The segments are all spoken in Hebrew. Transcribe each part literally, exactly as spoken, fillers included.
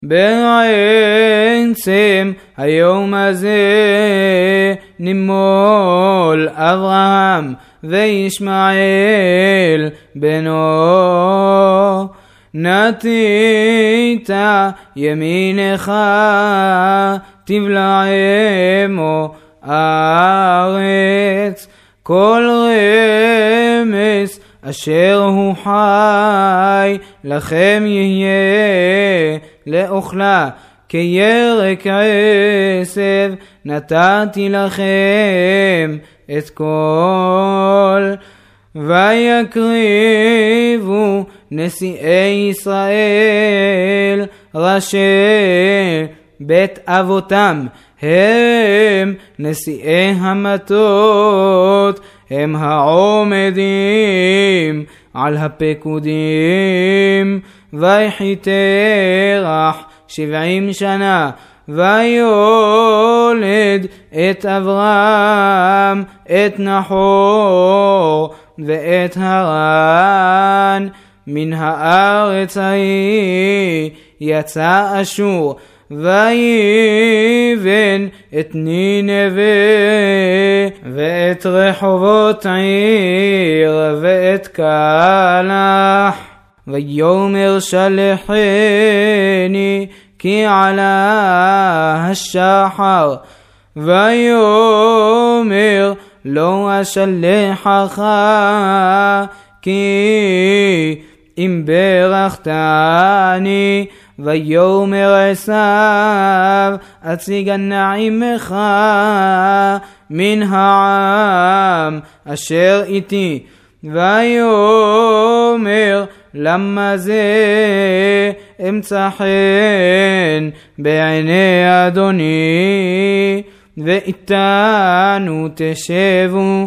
בעצם היום הזה נימול אברהם וישמעאל בנו, נטית ימינך תבלעמו הארץ, כל רמס אשר הוא חי לכם יהיה לאוכלה, כירק עשב נתתי לכם את כל. ויקריבו נשיאי ישראל ראשי בית אבותם, הם נשיאי המטות, הם העומדים על הפקודים. ויחי תרח שבעים שנה, ויולד את אברהם, את נחור ואת הרן. מן הארץ ההיא יצא אשור, ויבן את נינווה ואת רחובות עיר ואת כלח. ויאמר שלחני כי עלה השחר, ויאמר לא אשלחך כי אם ברכתני. ויאמר עשיו אציגנה עמך מן העם אשר איתי. ויאמר למה זה אמצא חן בעיני אדוני, ואיתנו תשבו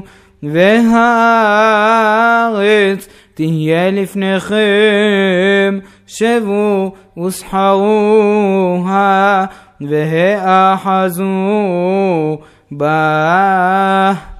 והארץ תהיה לפניכם, שבו וסחרוה והאחזו בה.